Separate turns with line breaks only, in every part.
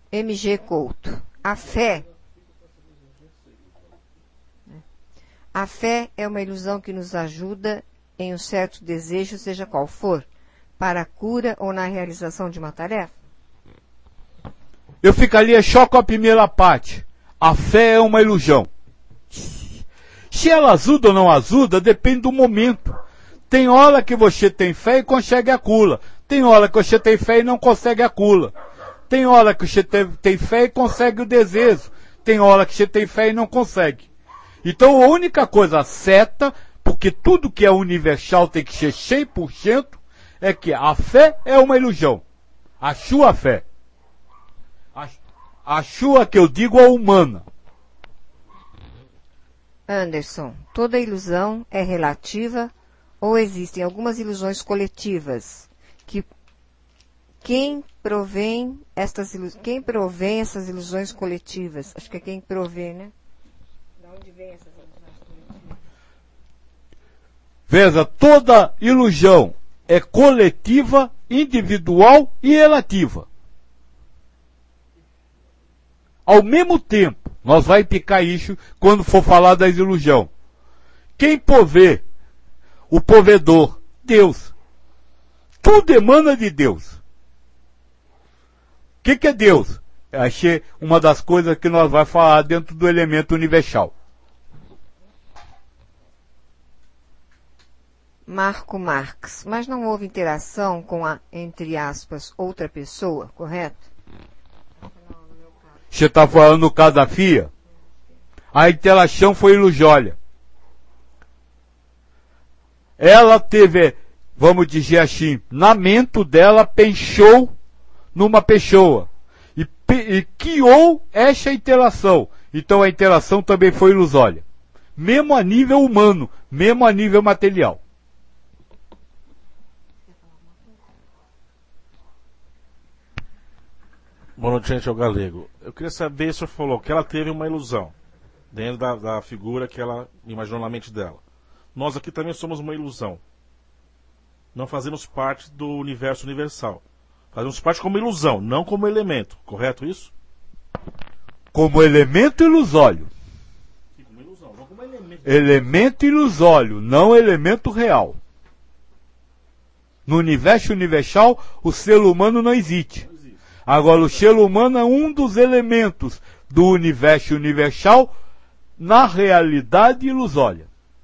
MG Couto. A fé é uma ilusão que nos ajuda em um certo desejo, seja qual for, para a cura ou na realização de uma tarefa?
Eu ficaria só com a primeira parte. A fé é uma ilusão. Se ela ajuda ou não ajuda, depende do momento. Tem hora que você tem fé e consegue a cura. Tem hora que você tem fé e não consegue a cura. Tem hora que você tem fé e consegue o desejo. Tem hora que você tem fé e não consegue. Então a única coisa certa, porque tudo que é universal tem que ser 100%, é que a fé é uma ilusão. A sua fé. A sua que eu digo é humana.
Anderson, toda ilusão é relativa ou existem algumas ilusões coletivas? Quem provém essas ilusões coletivas? Acho que é quem provê, né? De onde vem essas ilusões coletivas?
Veja, toda ilusão é coletiva, individual e relativa. Ao mesmo tempo, nós vamos picar isso quando for falar das ilusões. Quem provê? O provedor, Deus. Tudo emana de Deus. O que é Deus? Achei uma das coisas que nós vamos falar dentro do elemento universal.
Marco Marx, mas não houve interação com a, entre aspas, outra pessoa, correto?
Você está falando no caso da FIA? A interação foi ilusória. Ela teve, vamos dizer assim, na mente dela pensou numa pessoa e criou essa interação. Então a interação também foi ilusória. Mesmo a nível humano, mesmo a nível material.
Boa noite, gente, é o Galego. Eu queria saber, o senhor falou que ela teve uma ilusão dentro da figura que ela imaginou na mente dela. Nós aqui também somos uma ilusão. Não fazemos parte do universo universal. Fazemos parte como ilusão, não como elemento. Correto isso?
Como elemento ilusório.
Sim, como ilusão, não como elemento.
Elemento ilusório, não elemento real. No universo universal, o ser humano não existe. Agora, o ser humano é um dos elementos do universo universal na realidade ilusória.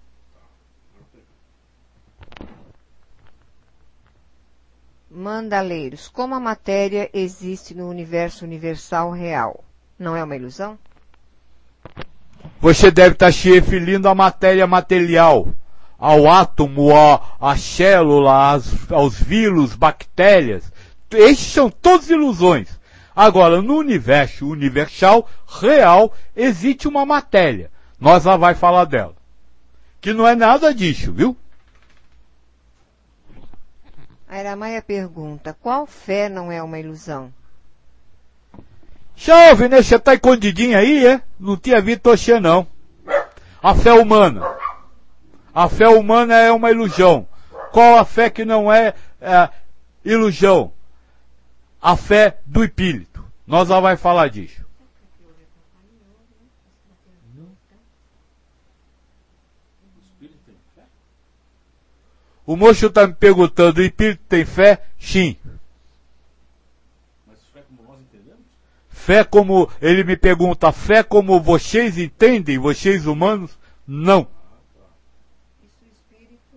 Mandaleiros, como a matéria existe no universo universal real? Não é uma ilusão?
Você deve estar se referindo à matéria material, ao átomo, à célula, aos vírus, bactérias. Esses são todas ilusões. Agora, no universo universal, real, existe uma matéria. Nós já vai falar dela. Que não é nada disso, viu?
A Iramaia pergunta, qual fé não é uma ilusão?
Chove, né? Você tá escondidinho aí, é? Não tinha visto você, não. A fé humana. A fé humana é uma ilusão. Qual a fé que não é ilusão? A fé do espírito. Nós já vai falar disso. O moço está me perguntando, o espírito tem fé? Sim.
Mas fé como nós entendemos?
Fé como, ele me pergunta, fé como vocês entendem, vocês humanos? Não.
Isso o espírito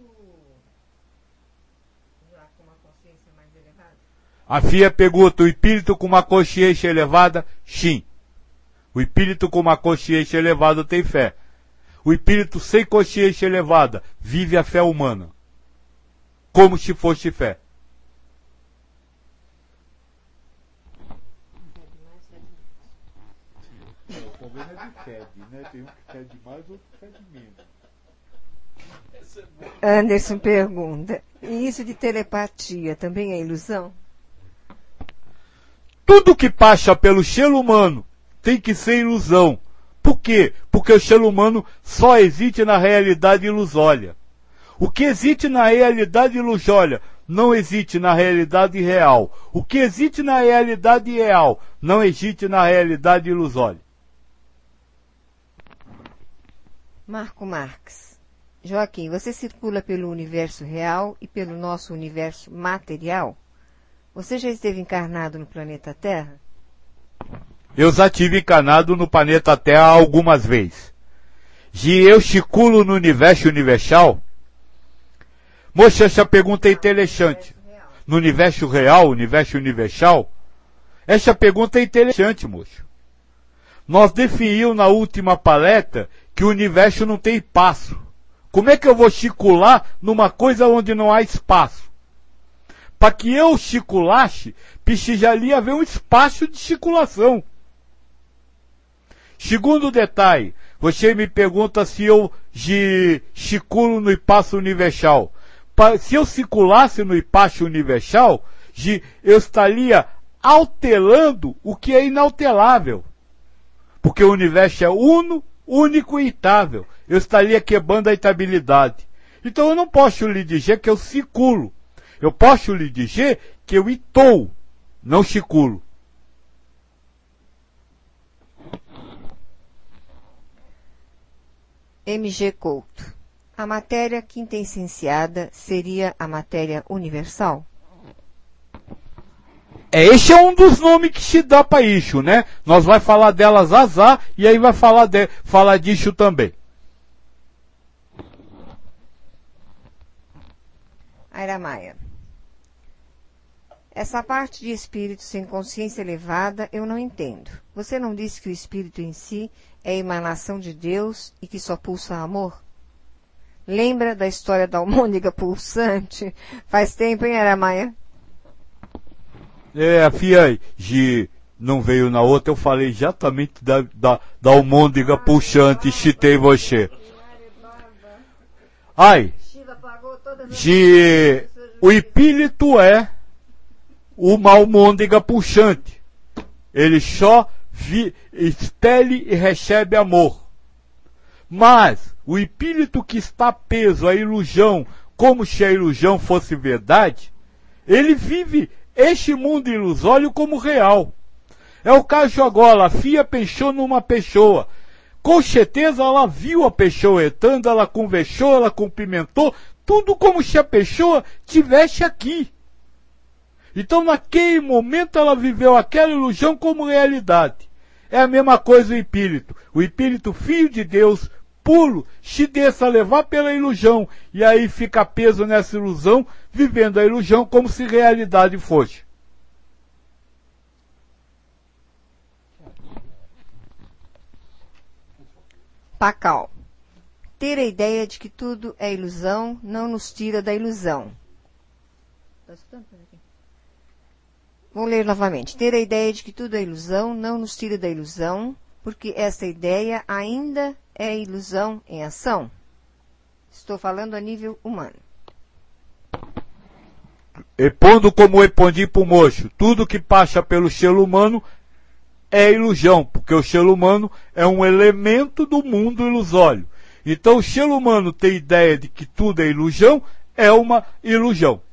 já com uma consciência mais elevada?
A FIA pergunta, o espírito com uma consciência elevada? Sim. O espírito com uma consciência elevada tem fé. O espírito sem consciência elevada vive a fé humana. Como se fosse fé. O problema é de fede, né? Tem um que fede mais, outro que fede menos.
Anderson pergunta, e isso de telepatia também é ilusão?
Tudo que passa pelo ser humano tem que ser ilusão. Por quê? Porque o ser humano só existe na realidade ilusória. O que existe na realidade ilusória não existe na realidade real. O que existe na realidade real não existe na realidade ilusória.
Marco Marx. Joaquim, você circula pelo universo real e pelo nosso universo material? Você já esteve encarnado no planeta Terra?
Eu já tive encarnado no planeta Terra algumas vezes. E eu circulo no universo universal? Moça, essa pergunta é interessante. No universo real, universo universal? Essa pergunta é interessante, moço. Nós definimos na última palestra que o universo não tem espaço. Como é que eu vou circular numa coisa onde não há espaço? Para que eu circulasse, precisaria haver um espaço de circulação. Segundo detalhe, você me pergunta se eu circulo no espaço universal. Se eu circulasse no espaço universal, eu estaria alterando o que é inalterável. Porque o universo é uno, único e itável. Eu estaria quebrando a estabilidade. Então eu não posso lhe dizer que eu circulo. Eu posso lhe dizer que eu estou, não circulo.
MG Couto. A matéria quintessenciada seria a matéria universal?
Esse é um dos nomes que se dá para isso, né? Nós vai falar delas azar e aí vai falar disso também.
Aira Maia. Essa parte de espírito sem consciência elevada eu não entendo. Você não disse que o espírito em si é a emanação de Deus e que só pulsa amor? Lembra da história da almôndega pulsante? Faz tempo, hein, Aira Maia?
A filha não veio na outra, eu falei exatamente da almôndega pulsante, citei você. Ai, o espírito é uma almôndega pulsante. Ele só expele e recebe amor. Mas o espírito que está preso à ilusão, como se a ilusão fosse verdade, ele vive este mundo ilusório como real. É o caso agora, a filha pensou numa pessoa. Com certeza ela viu a pessoa entrando, ela conversou, ela cumprimentou, tudo como se a pessoa estivesse aqui. Então naquele momento ela viveu aquela ilusão como realidade. É a mesma coisa o espírito. O espírito filho de Deus, puro, se deixa levar pela ilusão. E aí fica preso nessa ilusão, vivendo a ilusão como se realidade fosse.
Pacal. Ter a ideia de que tudo é ilusão não nos tira da ilusão. Vou ler novamente. Ter a ideia de que tudo é ilusão não nos tira da ilusão, porque essa ideia ainda é ilusão em ação. Estou falando a nível humano.
E pondo como respondi para o moço, tudo que passa pelo ser humano é ilusão, porque o ser humano é um elemento do mundo ilusório. Então o ser humano tem ideia de que tudo é ilusão, é uma ilusão.